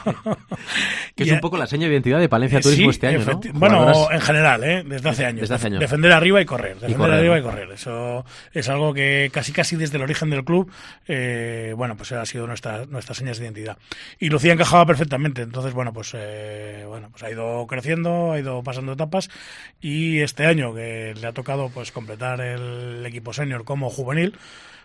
Que es un poco la seña de identidad de Palencia Turismo sí, este año, efecti- ¿no? Bueno, Jugadoras... en general, ¿eh? desde hace años. Desde hace años. Defender arriba y correr, defender y correr, arriba ¿no? y correr. Eso es algo que casi casi desde el origen del club, eh, bueno, pues ha sido nuestra nuestras señas de identidad. Y Lucía encajaba perfectamente, entonces, bueno, pues eh, bueno, pues ha ido creciendo, ha ido pasando etapas, y este año que le ha tocado pues completar el equipo senior como juvenil,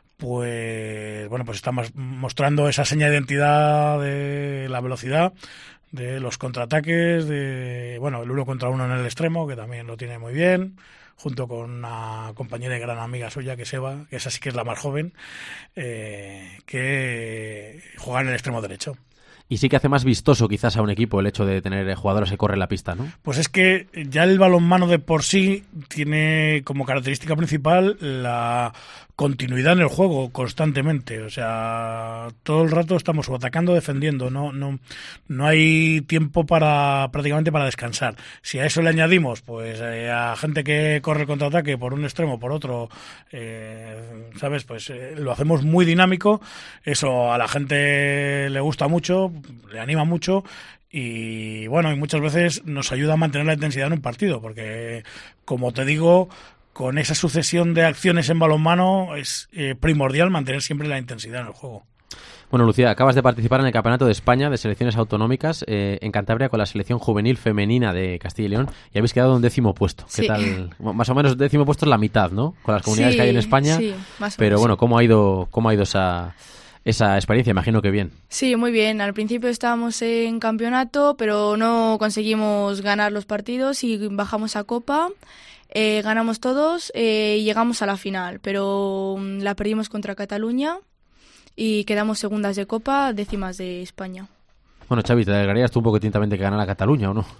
pues bueno, pues está mostrando esa seña de identidad de la velocidad, de los contraataques, de bueno, el uno contra uno en el extremo, que también lo tiene muy bien, junto con una compañera y gran amiga suya, que es Eva, que esa sí que es la más joven, eh, que juega en el extremo derecho. Y sí que hace más vistoso quizás a un equipo el hecho de tener jugadores que corren la pista, ¿no? Pues es que ya el balonmano de por sí tiene como característica principal la continuidad en el juego constantemente, o sea, todo el rato estamos o atacando o defendiendo, no no no hay tiempo para prácticamente para descansar. Si a eso le añadimos pues eh, a gente que corre el contraataque por un extremo, por otro, eh, sabes, pues eh, lo hacemos muy dinámico, eso a la gente le gusta mucho, le anima mucho. Y bueno, y muchas veces nos ayuda a mantener la intensidad en un partido, porque como te digo, con esa sucesión de acciones en balonmano es eh, primordial mantener siempre la intensidad en el juego. Bueno, Lucía, acabas de participar en el Campeonato de España de Selecciones Autonómicas eh, en Cantabria con la selección juvenil femenina de Castilla y León, y habéis quedado en décimo puesto. ¿Qué sí. tal? Más o menos décimo puesto es la mitad, ¿no? Con las comunidades sí, que hay en España. Sí, más o pero menos. bueno, ¿cómo ha ido, cómo ha ido esa, esa experiencia? Imagino que bien. Sí, muy bien. Al principio estábamos en campeonato, pero no conseguimos ganar los partidos y bajamos a Copa. Eh, ganamos todos eh, y llegamos a la final, pero um, la perdimos contra Cataluña y quedamos segundas de Copa, décimas de España. Bueno, Xavi, ¿te alegrarías tú un poquitín también de que ganara Cataluña o no?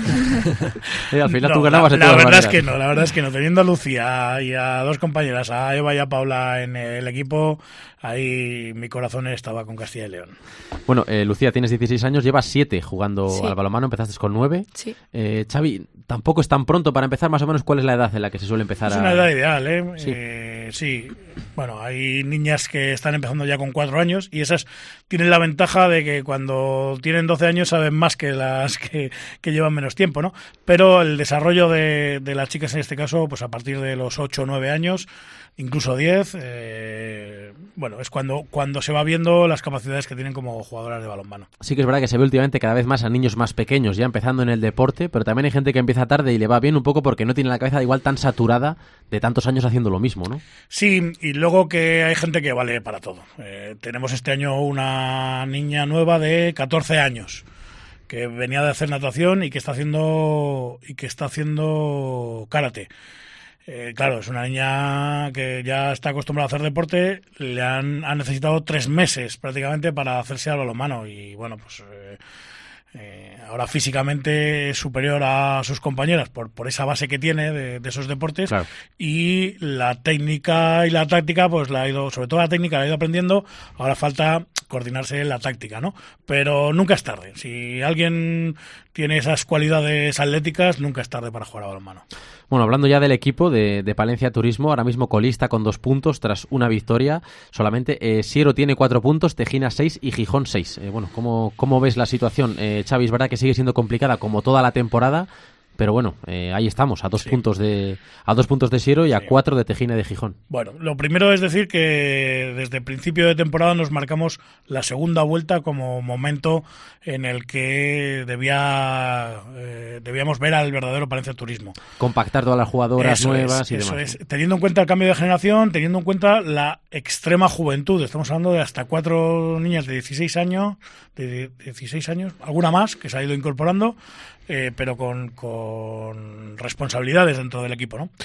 eh, al final no, tú ganabas la, de la todas verdad maneras. es que no, la verdad es que no. Teniendo a Lucía y a dos compañeras, a Eva y a Paula en el equipo, ahí mi corazón estaba con Castilla y León. Bueno, eh, Lucía, tienes dieciséis años, llevas siete jugando sí. al balonmano, empezaste con nueve. Sí. Eh, Xavi, tampoco es tan pronto para empezar, más o menos, ¿cuál es la edad en la que se suele empezar es a...? una edad ideal, ¿eh? Sí. Eh, sí. Bueno, hay niñas que están empezando ya con cuatro años y esas tienen la ventaja de que cuando tienen doce años saben más que las que, que llevan menos tiempo, ¿no? Pero el desarrollo de, de las chicas en este caso, pues a partir de los ocho o nueve años, incluso diez, eh, bueno, es cuando, cuando se va viendo las capacidades que tienen como jugadoras de balonmano. Sí que es verdad que se ve últimamente cada vez más a niños más pequeños ya empezando en el deporte, pero también hay gente que empieza tarde y le va bien un poco porque no tiene la cabeza igual tan saturada de tantos años haciendo lo mismo, ¿no? Sí, y luego que hay gente que vale para todo. Eh, tenemos este año una niña nueva de catorce años que venía de hacer natación y que está haciendo y que está haciendo karate. Eh, claro, es una niña que ya está acostumbrada a hacer deporte, le han, han necesitado tres meses prácticamente para hacerse al balonmano y bueno, pues eh, Eh, ahora físicamente es superior a sus compañeras por, por esa base que tiene de, de esos deportes, claro. Y la técnica y la táctica, pues la ha ido, sobre todo la técnica la ha ido aprendiendo, ahora falta coordinarse en la táctica, ¿no? Pero nunca es tarde. Si alguien tiene esas cualidades atléticas, nunca es tarde para jugar a balonmano. Bueno, hablando ya del equipo de, de Palencia Turismo, ahora mismo colista con dos puntos tras una victoria solamente. Eh, Siero tiene cuatro puntos, Tejina seis y Gijón seis. Eh, bueno, ¿cómo, ¿cómo ves la situación? Eh, Xavi, es verdad que sigue siendo complicada como toda la temporada, pero bueno, eh, ahí estamos, a dos sí. puntos de a dos puntos de Siero y a sí. cuatro de Tejina y de Gijón. Bueno, lo primero es decir que desde el principio de temporada nos marcamos la segunda vuelta como momento en el que debía eh, debíamos ver al verdadero Palencia Turismo. Compactar todas las jugadoras eso nuevas es, y eso demás. Es. Teniendo en cuenta el cambio de generación, teniendo en cuenta la extrema juventud. Estamos hablando de hasta cuatro niñas de dieciséis años, de dieciséis años, alguna más que se ha ido incorporando. Eh, pero con, con responsabilidades dentro del equipo, ¿no?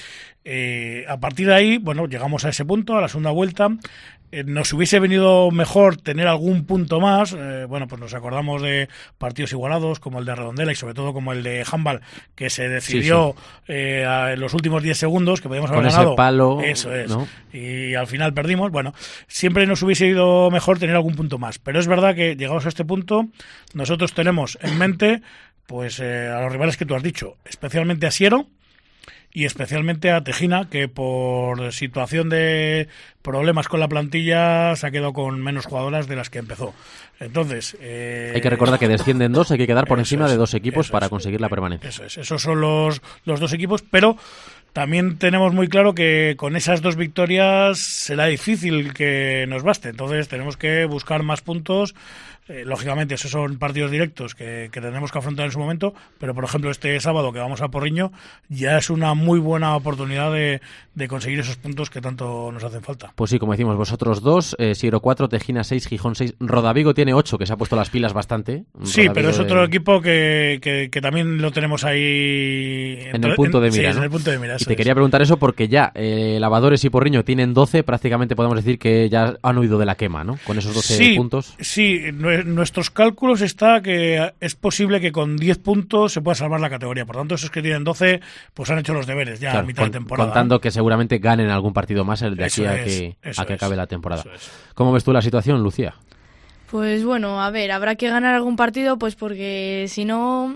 Eh, a partir de ahí, bueno, llegamos a ese punto, a la segunda vuelta. Eh, nos hubiese venido mejor tener algún punto más. Eh, bueno, pues nos acordamos de partidos igualados como el de Redondela y sobre todo como el de Handball, que se decidió sí, sí. Eh, a, en los últimos diez segundos, que podíamos haber con ganado. Ese palo, eso es. ¿no? Y al final perdimos. Bueno, siempre nos hubiese ido mejor tener algún punto más. Pero es verdad que llegados a este punto, nosotros tenemos en mente pues eh, a los rivales que tú has dicho, especialmente a Siero y especialmente a Tejina, que por situación de problemas con la plantilla se ha quedado con menos jugadoras de las que empezó. Entonces, eh, hay que recordar que descienden dos, hay que quedar por encima es, de dos equipos para es, conseguir la permanencia. Eso es, esos son los, los dos equipos, pero también tenemos muy claro que con esas dos victorias será difícil que nos baste. Entonces tenemos que buscar más puntos. Eh, lógicamente, esos son partidos directos que, que tendremos que afrontar en su momento, pero por ejemplo este sábado que vamos a Porriño ya es una muy buena oportunidad de, de conseguir esos puntos que tanto nos hacen falta. Pues sí, como decimos, vosotros dos, eh, Siero cuatro, Tejina seis, Gijón seis, Rodavigo tiene ocho, que se ha puesto las pilas bastante. Sí, Rodavigo pero es otro de... equipo que, que, que también lo tenemos ahí en, en el punto de mira. Sí, ¿no? en el punto de mira. Y te es. quería preguntar eso porque ya eh, Lavadores y Porriño tienen doce, prácticamente podemos decir que ya han huido de la quema, ¿no? Con esos doce sí, puntos. Sí, nuestros cálculos está que es posible que con diez puntos se pueda salvar la categoría. Por tanto, esos que tienen doce, pues han hecho los deberes ya claro, a mitad con, de temporada. Contando que seguramente ganen algún partido más el de aquí a, es, que, a que acabe es, la temporada. ¿Cómo ves tú la situación, Lucía? Pues bueno, a ver, habrá que ganar algún partido, pues porque si no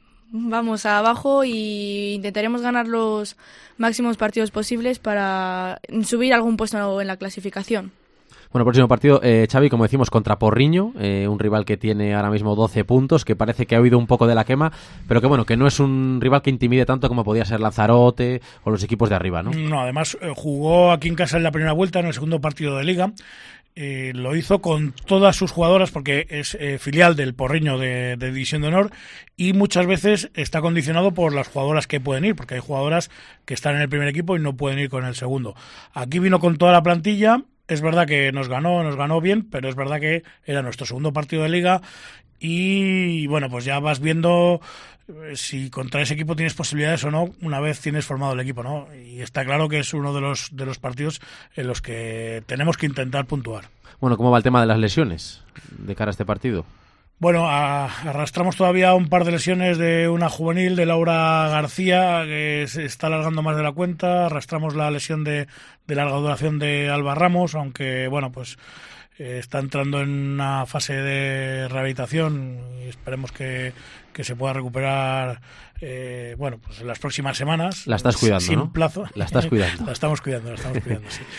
vamos abajo y intentaremos ganar los máximos partidos posibles para subir algún puesto en la clasificación. Bueno, próximo partido, eh, Xavi, como decimos, contra Porriño, eh, un rival que tiene ahora mismo doce puntos, que parece que ha huido un poco de la quema, pero que bueno, que no es un rival que intimide tanto como podía ser Lanzarote o los equipos de arriba, ¿no? No, además eh, jugó aquí en casa en la primera vuelta, en el segundo partido de Liga. Eh, lo hizo con todas sus jugadoras porque es eh, filial del Porriño de, de División de Honor y muchas veces está condicionado por las jugadoras que pueden ir, porque hay jugadoras que están en el primer equipo y no pueden ir con el segundo. Aquí vino con toda la plantilla. Es verdad que nos ganó, nos ganó bien, pero es verdad que era nuestro segundo partido de Liga y bueno, pues ya vas viendo si contra ese equipo tienes posibilidades o no una vez tienes formado el equipo, ¿no? Y está claro que es uno de los de los partidos en los que tenemos que intentar puntuar. Bueno, ¿cómo va el tema de las lesiones de cara a este partido? Bueno, a, arrastramos todavía un par de lesiones de una juvenil, de Laura García, que se está alargando más de la cuenta. Arrastramos la lesión de, de larga duración de Alba Ramos, aunque, bueno, pues eh, está entrando en una fase de rehabilitación y esperemos que, que se pueda recuperar, eh, bueno, pues en las próximas semanas. La estás cuidando, sin ¿no? plazo. La estás cuidando. La estamos cuidando, la estamos cuidando, sí.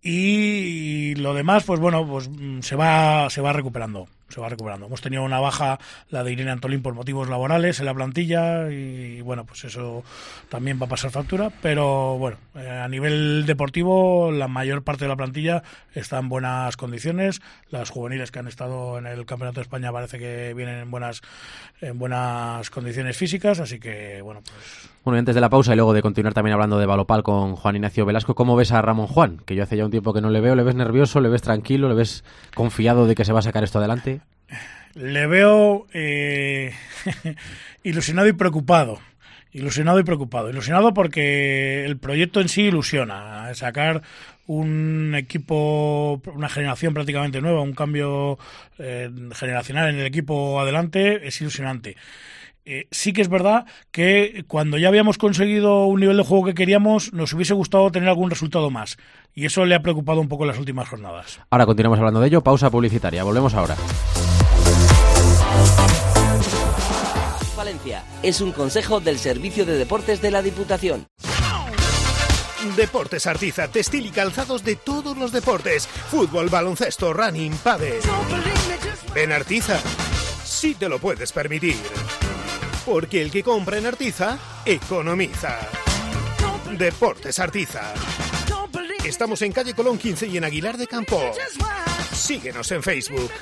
Y lo demás, pues bueno, pues se va, se va recuperando. se va recuperando. Hemos tenido una baja, la de Irene Antolín, por motivos laborales en la plantilla y bueno, pues eso también va a pasar factura, pero bueno, eh, a nivel deportivo la mayor parte de la plantilla está en buenas condiciones. Las juveniles que han estado en el Campeonato de España parece que vienen en buenas en buenas condiciones físicas, así que bueno, pues... Bueno, y antes de la pausa y luego de continuar también hablando de balopal con Juan Ignacio Velasco, ¿cómo ves a Ramón Juan? Que yo hace ya un tiempo que no le veo. ¿Le ves nervioso? ¿Le ves tranquilo? ¿Le ves confiado de que se va a sacar esto adelante? Le veo eh, ilusionado y preocupado. Ilusionado y preocupado. Ilusionado porque el proyecto en sí ilusiona. Sacar un equipo, una generación prácticamente nueva, un cambio eh, generacional en el equipo adelante, es ilusionante. Eh, sí que es verdad que cuando ya habíamos conseguido un nivel de juego que queríamos, nos hubiese gustado tener algún resultado más. Y eso le ha preocupado un poco en las últimas jornadas. Ahora continuamos hablando de ello. Pausa publicitaria. Volvemos ahora. Valencia es un consejo del Servicio de Deportes de la Diputación. Deportes Artiza, textil y calzados de todos los deportes. Fútbol, baloncesto, running, pádel. En Artiza, sí te lo puedes permitir. Porque el que compra en Artiza, economiza. Deportes Artiza. Estamos en calle Colón quince y en Aguilar de Campo. Síguenos en Facebook.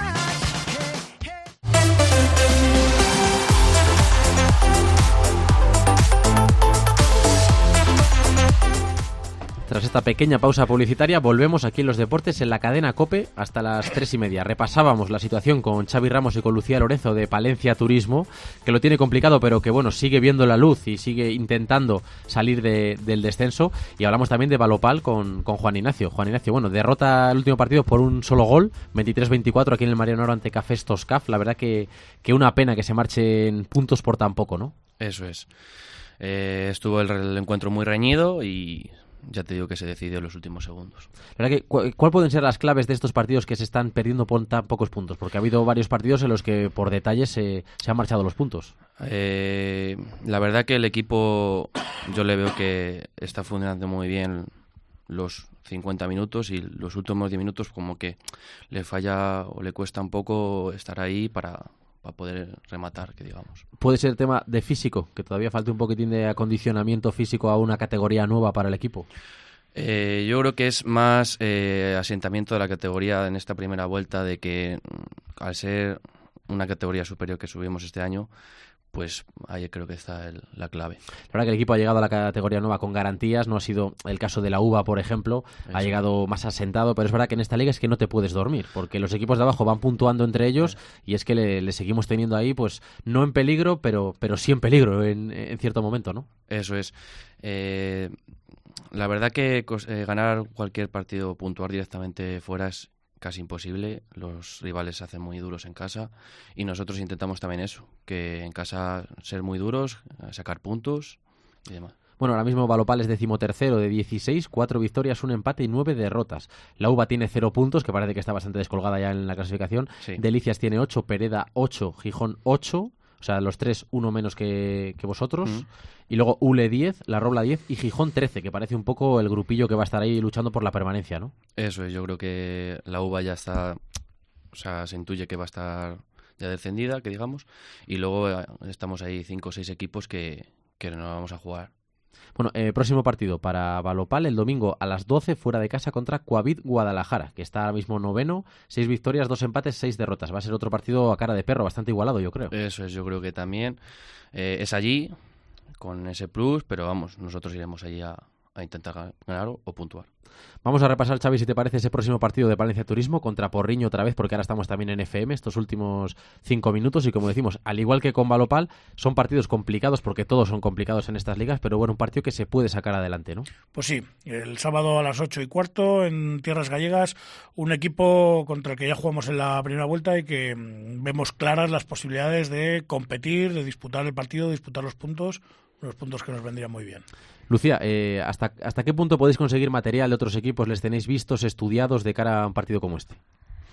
Tras esta pequeña pausa publicitaria, volvemos aquí en Los Deportes en la cadena COPE hasta las tres y media. Repasábamos la situación con Xavi Ramos y con Lucía Lorenzo de Palencia Turismo, que lo tiene complicado, pero que bueno, sigue viendo la luz y sigue intentando salir de, del descenso. Y hablamos también de Valopal con, con Juan Ignacio. Juan Ignacio, bueno, derrota el último partido por un solo gol, veintitrés veinticuatro aquí en el Mariano Oro ante Cafés Toscaf. La verdad que, que una pena que se marchen puntos por tan poco, ¿no? Eso es. Eh, estuvo el, el encuentro muy reñido y ya te digo que se decidió en los últimos segundos. La verdad que, ¿cuál, ¿Cuál pueden ser las claves de estos partidos que se están perdiendo por tan pocos puntos? Porque ha habido varios partidos en los que por detalles se, se han marchado los puntos. Eh, la verdad que el equipo yo le veo que está funcionando muy bien los cincuenta minutos y los últimos diez minutos como que le falla o le cuesta un poco estar ahí para... para poder rematar, que digamos. ¿Puede ser tema de físico? Que todavía falta un poquitín de acondicionamiento físico a una categoría nueva para el equipo. Eh, yo creo que es más eh, asentamiento de la categoría en esta primera vuelta, de que al ser una categoría superior que subimos este año, pues ahí creo que está el, la clave. La verdad que el equipo ha llegado a la categoría nueva con garantías, no ha sido el caso de la U B A, por ejemplo, Eso. ha llegado más asentado, pero es verdad que en esta liga es que no te puedes dormir, porque los equipos de abajo van puntuando entre ellos y es que le, le seguimos teniendo ahí, pues no en peligro, pero, pero sí en peligro en, en cierto momento, ¿no? Eso es. Eh, la verdad que eh, ganar cualquier partido, puntuar directamente fuera es casi imposible. Los rivales se hacen muy duros en casa y nosotros intentamos también eso, que en casa ser muy duros, sacar puntos y demás. Bueno, ahora mismo Valopal es decimotercero de dieciséis, cuatro victorias, un empate y nueve derrotas. La U B A tiene cero puntos, que parece que está bastante descolgada ya en la clasificación. Sí. Delicias tiene ocho, Pereda ocho, Gijón ocho, o sea, los tres, uno menos que, que vosotros. Mm. Y luego Ule diez, La Robla diez y Gijón trece, que parece un poco el grupillo que va a estar ahí luchando por la permanencia, ¿no? Eso es, yo creo que la U B A ya está, o sea, se intuye que va a estar ya descendida, que digamos, y luego estamos ahí cinco o seis equipos que, que no vamos a jugar. Bueno, eh, próximo partido para Valopal el domingo a las doce fuera de casa contra Coavit Guadalajara, que está ahora mismo noveno, seis victorias, dos empates, seis derrotas. Va a ser otro partido a cara de perro, bastante igualado, yo creo. Eso es, yo creo que también eh, es allí, con ese plus, pero vamos, nosotros iremos allí a, a intentar ganar o, o puntuar. Vamos a repasar, Xavi, si te parece, ese próximo partido de Palencia Turismo contra Porriño otra vez, porque ahora estamos también en F M estos últimos cinco minutos y como decimos, al igual que con Valopal, son partidos complicados porque todos son complicados en estas ligas, pero bueno, un partido que se puede sacar adelante, ¿no? Pues sí, el sábado a las ocho y cuarto en Tierras Gallegas, un equipo contra el que ya jugamos en la primera vuelta y que vemos claras las posibilidades de competir, de disputar el partido, de disputar los puntos, unos puntos que nos vendrían muy bien. Lucía, eh, ¿hasta, ¿hasta qué punto podéis conseguir material de otros equipos? ¿Les tenéis vistos, estudiados de cara a un partido como este?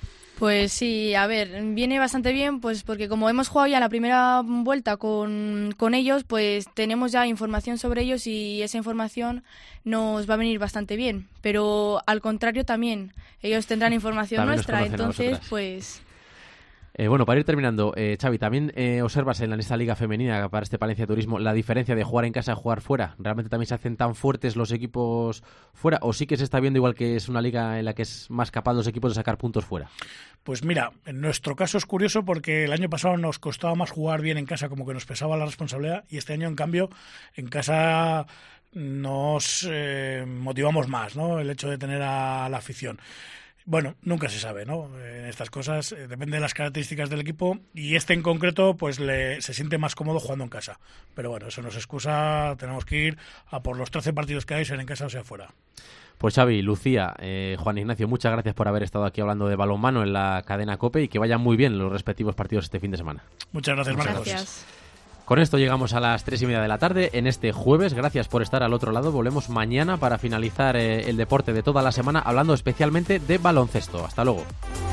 Pues sí, a ver, viene bastante bien, pues porque como hemos jugado ya la primera vuelta con, con ellos, pues tenemos ya información sobre ellos y esa información nos va a venir bastante bien. Pero al contrario también, ellos tendrán información también nuestra, entonces pues... Eh, bueno, para ir terminando, eh, Xavi, ¿también eh, observas en esta liga femenina para este Palencia Turismo la diferencia de jugar en casa a jugar fuera? ¿Realmente también se hacen tan fuertes los equipos fuera? ¿O sí que se está viendo igual que es una liga en la que es más capaz los equipos de sacar puntos fuera? Pues mira, en nuestro caso es curioso porque el año pasado nos costaba más jugar bien en casa, como que nos pesaba la responsabilidad, y este año, en cambio, en casa nos eh, motivamos más, ¿no? El hecho de tener a la afición. Bueno, nunca se sabe, ¿no? En estas cosas eh, depende de las características del equipo y este en concreto pues le, se siente más cómodo jugando en casa. Pero bueno, eso nos excusa, tenemos que ir a por los trece partidos que hay, sea en casa o sea fuera. Pues Xavi, Lucía, eh, Juan Ignacio, muchas gracias por haber estado aquí hablando de balonmano en la cadena COPE y que vayan muy bien los respectivos partidos este fin de semana. Muchas gracias, Muchas Marcos. gracias. Con esto llegamos a las tres y media de la tarde en este jueves. Gracias por estar al otro lado. Volvemos mañana para finalizar eh, el deporte de toda la semana hablando especialmente de baloncesto. Hasta luego.